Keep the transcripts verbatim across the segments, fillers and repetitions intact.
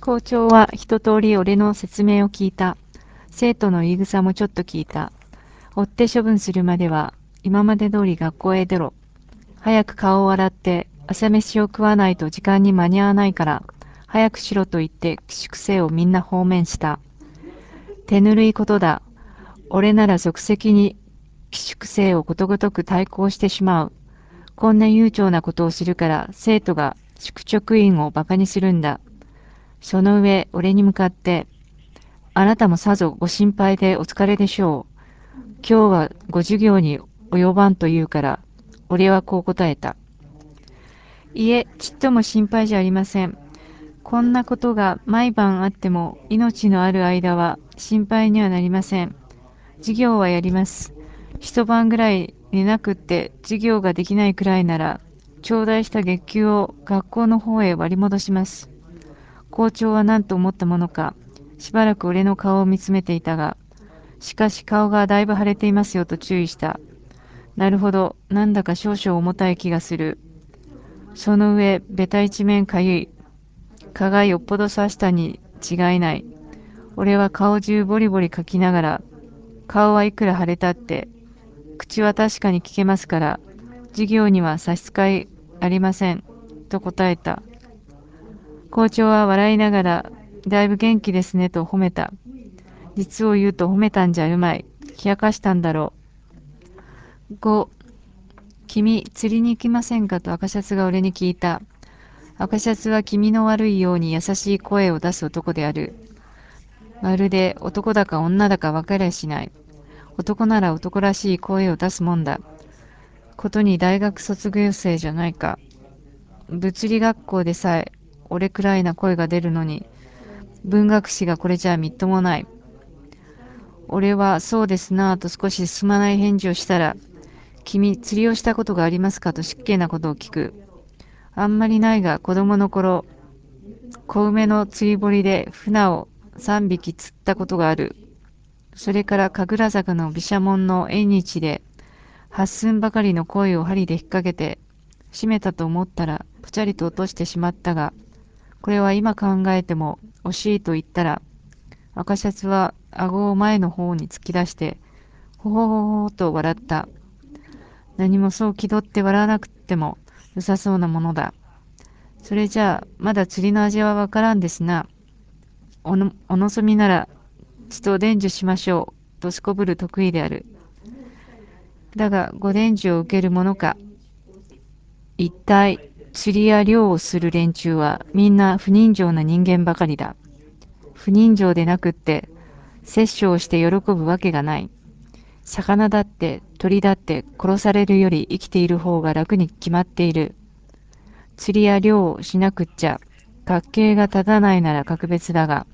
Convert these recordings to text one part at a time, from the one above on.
校長は一通り俺の説明を聞いた。生徒の言い草もちょっと聞いた。追って処分するまでは、今まで通り学校へ出ろ。早く顔を洗って、朝飯を食わないと時間に間に合わないから、早くしろと言って寄宿生をみんな放免した。手ぬるいことだ。俺なら即席に寄宿生をことごとく対抗してしまう。こんな悠長なことをするから生徒が宿直員を馬鹿にするんだ。その上、俺に向かって、あなたもさぞご心配でお疲れでしょう。今日はご授業に及ばんと言うから、俺はこう答えた。いえ、ちっとも心配じゃありません。こんなことが毎晩あっても命のある間は心配にはなりません。授業はやります。一晩ぐらい寝なくって授業ができないくらいなら、頂戴した月給を学校の方へ割り戻します。校長は何と思ったものか、しばらく俺の顔を見つめていたが、しかし顔がだいぶ腫れていますよと注意した。なるほど、なんだか少々重たい気がする。その上、ベタ一面かゆい。蚊がよっぽど刺したに違いない。俺は顔中ボリボリかきながら、顔はいくら腫れたって、口は確かに聞けますから、授業には差し支えありません。と答えた。校長は笑いながら、だいぶ元気ですねと褒めた。実を言うと褒めたんじゃうまい。冷やかしたんだろう。ご、君、釣りに行きませんかと赤シャツが俺に聞いた。赤シャツは気味の悪いように優しい声を出す男である。まるで男だか女だか分かりゃしない。男なら男らしい声を出すもんだ。ことに大学卒業生じゃないか。物理学校でさえ、俺くらいな声が出るのに、文学史がこれじゃみっともない。俺はそうですなぁと少し進まない返事をしたら、君、釣りをしたことがありますかと失敬なことを聞く。あんまりないが、子供の頃、小梅の釣り堀で船をさんびき釣ったことがある。それから神楽坂の毘沙門の縁日で、八寸ばかりの鯉を針で引っ掛けて、締めたと思ったら、ぽちゃりと落としてしまったが、これは今考えても惜しいと言ったら、赤シャツは顎を前の方に突き出して、ほほほほと笑った。何もそう気取って笑わなくても良さそうなものだ。それじゃあ、まだ釣りの味はわからんですな。おの、お望みなら、ちと伝授しましょう。とすこぶる得意である。だが、ご伝授を受けるものか。一体、釣りや漁をする連中は、みんな不人情な人間ばかりだ。不人情でなくって、殺生をして喜ぶわけがない。魚だって鳥だって殺されるより生きている方が楽に決まっている。釣りや漁をしなくっちゃ、学計が立たないなら格別だが、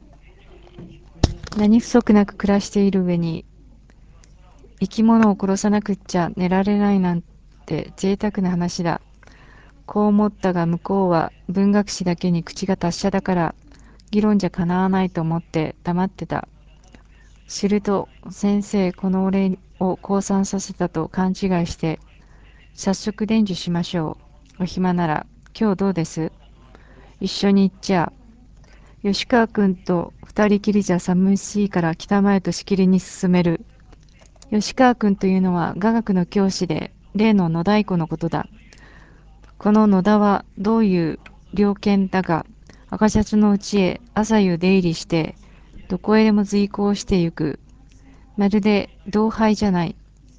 何不足なく暮らしている上に、生き物を殺さなくっちゃ寝られないなんて贅沢な話だ。こう思ったが向こうは文学史だけに口が達者だから、議論じゃかなわないと思って黙ってた。すると、先生、この俺を降参させたと勘違いして、早速伝授しましょう。お暇なら、今日どうです？一緒に行っちゃ。吉川君と二人きりじゃ寂しいから北前としきりに進める。吉川君というのは雅楽の教師で、例の野太鼓のことだ。この野田はどういう猟犬だが、赤シャツのうちへ朝夕出入りして、どこへでも随行してゆく。まるで同輩じゃない。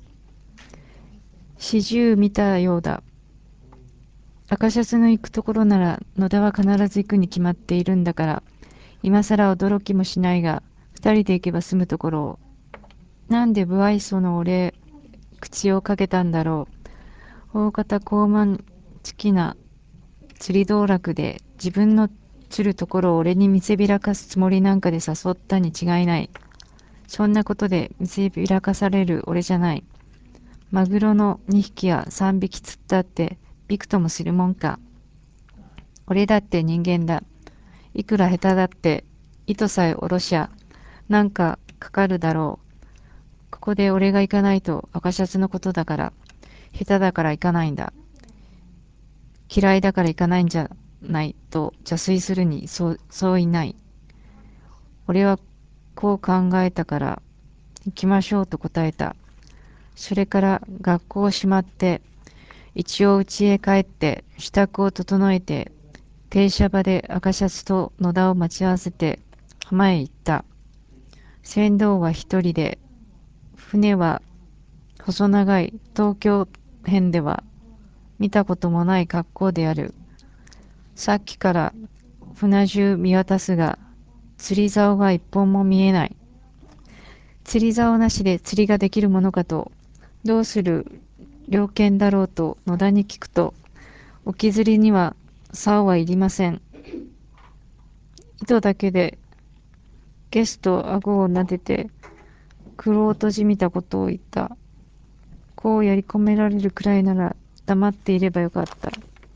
始終見たようだ。赤シャツの行くところなら野田は必ず行くに決まっているんだから、今さら驚きもしないが、二人で行けば済むところを。なんで不愛想の俺、口をかけたんだろう。大方高慢ちきな釣り道楽で自分の釣るところを俺に見せびらかすつもりなんかで誘ったに違いない。そんなことで見せびらかされる俺じゃない。マグロのにひきやさんびき釣ったってびくともするもんか。俺だって人間だ。いくら下手だって糸さえ下ろしゃなんかかかるだろう。ここで俺が行かないと赤シャツのことだから。下手だから行かないんだ。嫌いだから行かないんじゃないと邪推するにそう、そういない。俺はこう考えたから行きましょうと答えた。それから学校を閉まって、一応家へ帰って支度を整えて、停車場で赤シャツと野田を待ち合わせて浜へ行った。船頭は一人で、船は細長い東京辺では見たこともない格好である。さっきから船中見渡すが、釣り竿が一本も見えない。釣り竿なしで釣りができるものかと、どうする猟犬だろうと野田に聞くと、沖釣りには竿はいりません。糸だけでゲスと顎を撫でて、玄人じみたことを言った。こうやり込められるくらいなら黙っていればよかった。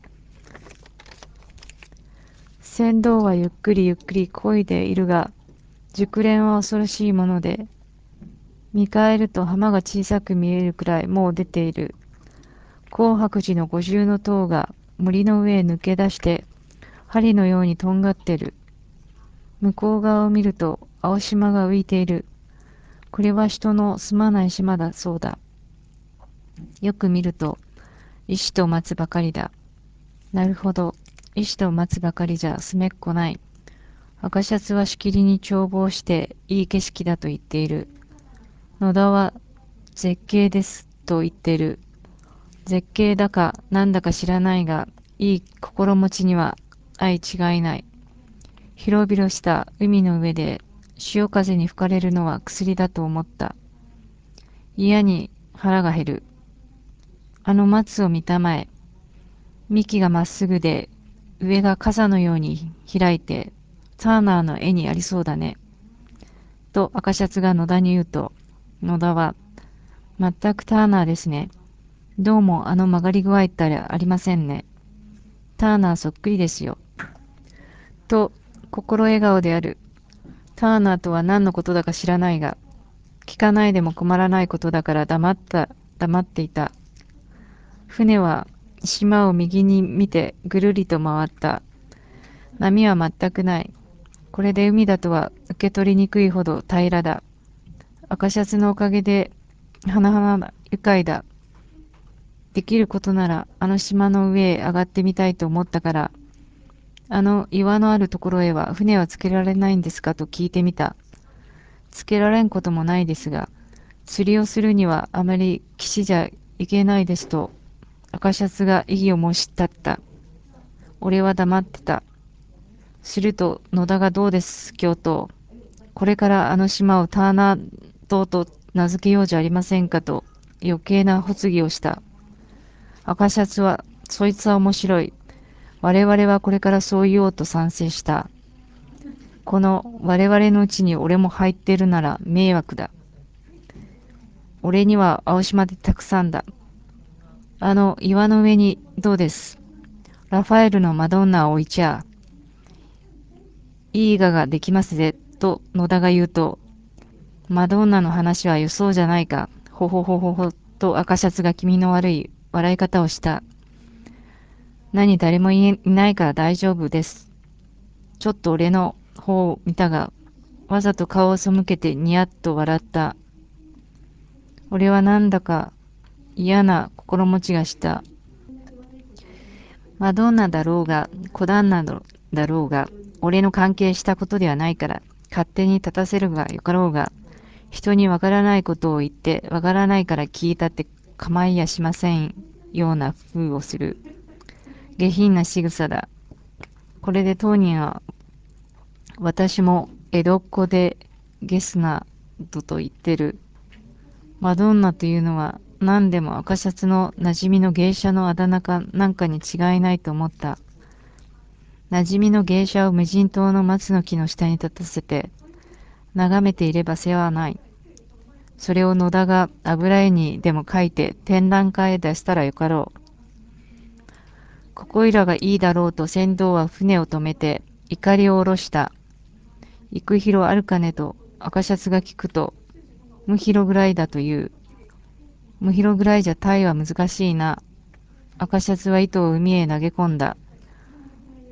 船頭はゆっくりゆっくり漕いでいるが、熟練は恐ろしいもので、見返ると浜が小さく見えるくらいもう出ている。紅白寺の五重の塔が森の上へ抜け出して、針のようにとんがってる。向こう側を見ると青島が浮いている。これは人の住まない島だそうだ。よく見ると、石と松ばかりだ。なるほど。石と松ばかりじゃ住めっこない。赤シャツはしきりに眺望していい景色だと言っている。野田は絶景ですと言っている。絶景だかなんだか知らないが、いい心持ちには相違いない。広々した海の上で潮風に吹かれるのは薬だと思った。嫌に腹が減る。あの松を見たまえ。幹がまっすぐで、上が傘のように開いて、ターナーの絵にありそうだね。と赤シャツが野田に言うと、野田は、全くターナーですね。どうもあの曲がり具合ったらありませんね。ターナーそっくりですよ。と、心笑顔である。ターナーとは何のことだか知らないが、聞かないでも困らないことだから黙った、黙っていた。船は島を右に見てぐるりと回った。波は全くない。これで海だとは受け取りにくいほど平らだ。赤シャツのおかげで、花々だ、愉快だ。できることなら、あの島の上へ上がってみたいと思ったから、あの岩のあるところへは船はつけられないんですかと聞いてみた。つけられんこともないですが、釣りをするにはあまり岸じゃいけないですと、赤シャツが異議を申し立った。俺は黙ってた。すると野田がどうです教頭。これからあの島をターナー島と名付けようじゃありませんかと余計な発議をした。赤シャツは、そいつは面白い。我々はこれからそう言おうと賛成した。この我々のうちに俺も入っているなら迷惑だ。俺には青島でたくさんだ。あの岩の上にどうです。ラファエルのマドンナを置いちゃいい画ができますぜ、と野田が言うと、マドンナの話は予想じゃないか。ほほほほほと赤シャツが気味の悪い笑い方をした。何誰もいないから大丈夫です。ちょっと俺の方を見たが、わざと顔を背けてニヤッと笑った。俺はなんだか嫌な心持ちがした。マドンナだろうが、小旦那だろうが、俺の関係したことではないから、勝手に立たせるがよかろうが、人にわからないことを言って、わからないから聞いたって構いやしませんような風をする。下品な仕草だ。これで当人は、私も江戸っ子でゲスなどと言ってる。マドンナというのは何でも赤シャツの馴染みの芸者のあだ名かなんかに違いないと思った。馴染みの芸者を無人島の松の木の下に立たせて眺めていれば世話ない。それを野田が油絵にでも描いて展覧会へ出したらよかろう。ここいらがいいだろうと船頭は船を止めて怒りを下ろした。行く広あるかねと赤シャツが聞くと、無広ぐらいだという。無広ぐらいじゃタイは難しいな。赤シャツは糸を海へ投げ込んだ。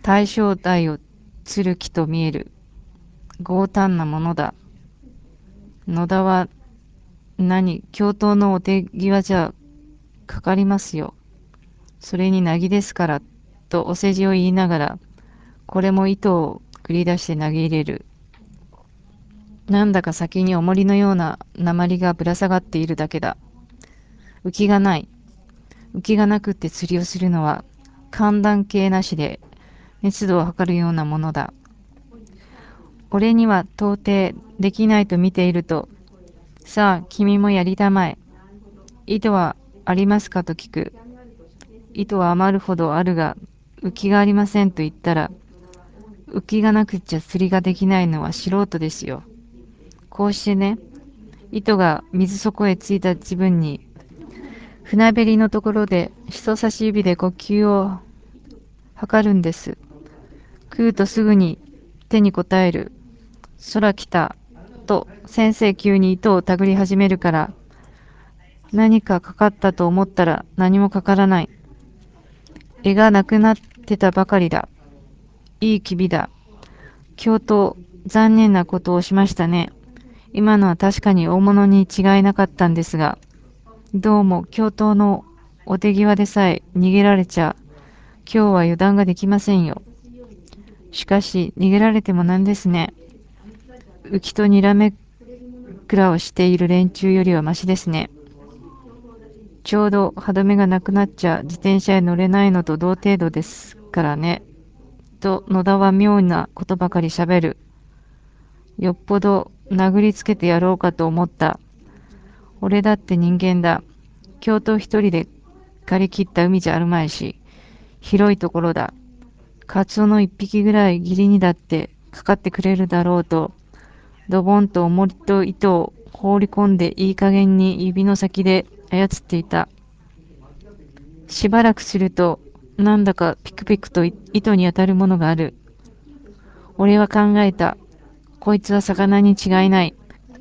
大正代を釣る気と見える。強胆なものだ。野田は何、教頭のお手際じゃかかりますよ。それになぎですから、とお世辞を言いながら、これも糸を繰り出して投げ入れる。なんだか先に重りのような鉛がぶら下がっているだけだ。浮きがない。浮きがなくって釣りをするのは、寒暖計なしで熱度を測るようなものだ。俺には到底できないと見ていると、さあ、君もやりたまえ。糸はありますかと聞く。糸は余るほどあるが、浮きがありませんと言ったら、浮きがなくっちゃ釣りができないのは素人ですよ。こうしてね、糸が水底へついた自分に、船べりのところで人差し指で呼吸を測るんです。食うとすぐに手に応える。空来た。と先生急に糸を手繰り始めるから、何かかかったと思ったら何もかからない。絵がなくなってたばかりだ。いい機微だ。教頭、残念なことをしましたね。今のは確かに大物に違いなかったんですが、どうも教頭のお手際でさえ逃げられちゃ、今日は油断ができませんよ。しかし、逃げられてもなんですね。浮きとにらめっくらをしている連中よりはましですね。ちょうど歯止めがなくなっちゃ自転車へ乗れないのと同程度ですからね。と野田は妙なことばかりしゃべる。よっぽど殴りつけてやろうかと思った。俺だって人間だ。教頭一人で借り切った海じゃあるまいし、広いところだ。カツオの一匹ぐらい義理にだってかかってくれるだろうと、ドボンと重りと糸を放り込んでいい加減に指の先で操っていた。しばらくすると、なんだかピクピクと糸に当たるものがある。俺は考えた。こいつは魚に違いない。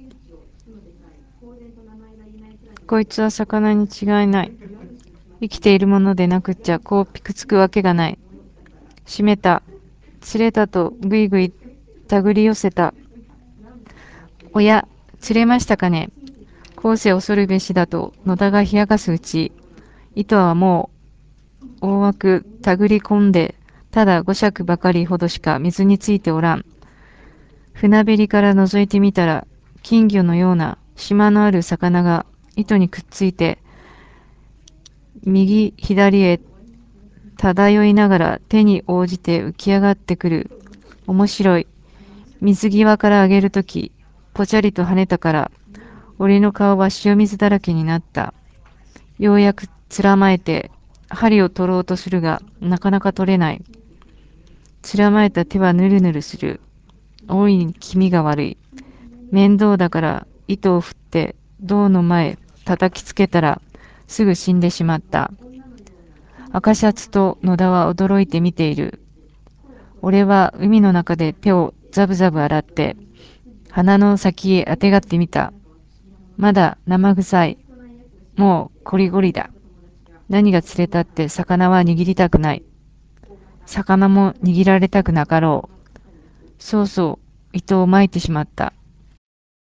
こいつは魚に違いない。生きているものでなくっちゃこうピクつくわけがない。閉めた。釣れたとぐいぐい手繰り寄せた。おや、釣れましたかね。後世恐るべしだと野田が冷やかすうち、糸はもう大枠手繰り込んで、ただ五尺ばかりほどしか水についておらん。船べりから覗いてみたら、金魚のような島のある魚が糸にくっついて、右左へ漂いながら手に応じて浮き上がってくる。面白い。水際から上げるとき、ぽちゃりと跳ねたから、俺の顔は塩水だらけになった。ようやくつらまえて、針を取ろうとするが、なかなか取れない。つらまえた手はぬるぬるする。大いに気味が悪い。面倒だから糸を振って胴の前叩きつけたらすぐ死んでしまった。赤シャツと野田は驚いて見ている。俺は海の中で手をザブザブ洗って鼻の先へあてがってみた。まだ生臭い。もうコリゴリだ。何が釣れたって魚は握りたくない。魚も握られたくなかろう。そうそう、糸を巻いてしまった。